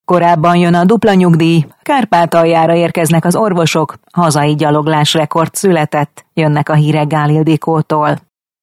Korábban jön a dupla nyugdíj, Kárpátaljára érkeznek az orvosok, hazai gyaloglásrekord született, jönnek a hírek Gál Ildikótól.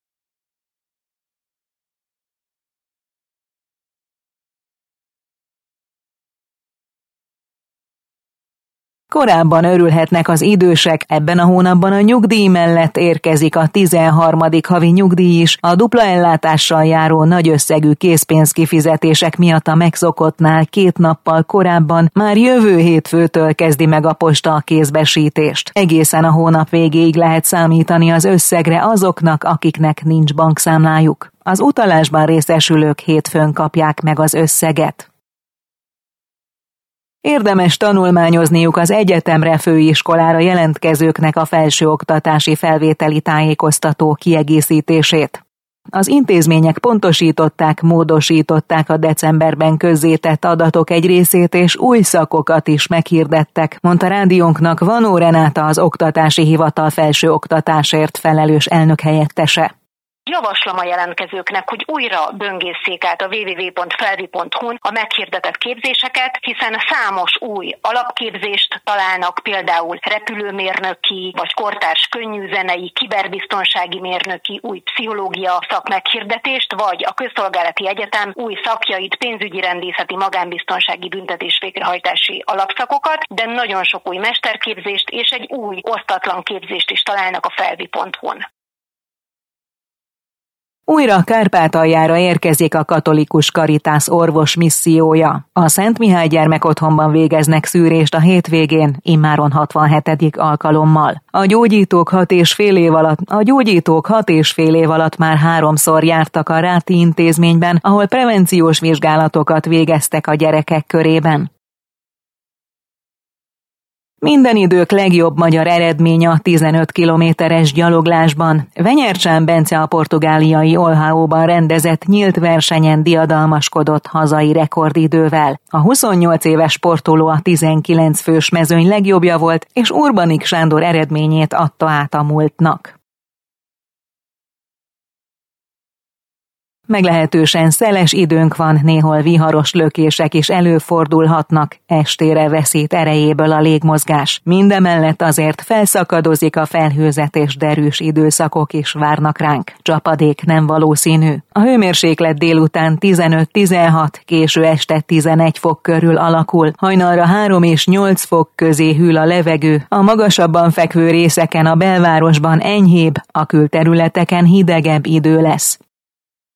Korábban örülhetnek az idősek, ebben a hónapban a nyugdíj mellett érkezik a 13. havi nyugdíj is, a dupla ellátással járó nagy összegű készpénzkifizetések miatt a megszokottnál 2 nappal korábban, már jövő hétfőtől kezdi meg a posta a kézbesítést. Egészen a hónap végéig lehet számítani az összegre azoknak, akiknek nincs bankszámlájuk. Az utalásban részesülők hétfőn kapják meg az összeget. Érdemes tanulmányozniuk az egyetemre, főiskolára jelentkezőknek a felsőoktatási felvételi tájékoztató kiegészítését. Az intézmények pontosították, módosították a decemberben közzétett adatok egy részét, és új szakokat is meghirdettek, mondta rádiónknak Vanó Renáta, az Oktatási Hivatal felsőoktatásért felelős elnökhelyettese. Javaslom a jelentkezőknek, hogy újra böngészék át a www.felvi.hu-n a meghirdetett képzéseket, hiszen számos új alapképzést találnak, például repülőmérnöki, vagy kortárs könnyűzenei, kiberbiztonsági mérnöki, új pszichológia szak meghirdetést, vagy a Közszolgálati Egyetem új szakjait, pénzügyi rendészeti, magánbiztonsági, büntetés végrehajtási alapszakokat, de nagyon sok új mesterképzést és egy új osztatlan képzést is találnak a felvi.hu-n. Újra Kárpátaljára érkezik a katolikus Caritas orvos missziója. A Szent Mihály gyermekotthonban végeznek szűrést a hétvégén, immáron 67. alkalommal. A gyógyítók 6,5 év alatt már 3-szor jártak a Ráti intézményben, ahol prevenciós vizsgálatokat végeztek a gyerekek körében. Minden idők legjobb magyar eredménye a 15 kilométeres gyaloglásban. Venyercsán Bence a portugáliai Olhaóban rendezett nyílt versenyen diadalmaskodott hazai rekordidővel. A 28 éves sportoló a 19 fős mezőny legjobbja volt, és Urbanik Sándor eredményét adta át a múltnak. Meglehetősen szeles időnk van, néhol viharos lökések is előfordulhatnak, estére veszít erejéből a légmozgás. Mindemellett azért felszakadozik a felhőzet, és derűs időszakok is várnak ránk. Csapadék nem valószínű. A hőmérséklet délután 15-16, késő este 11 fok körül alakul, hajnalra 3 és 8 fok közé hűl a levegő, a magasabban fekvő részeken a belvárosban enyhébb, a külterületeken hidegebb idő lesz.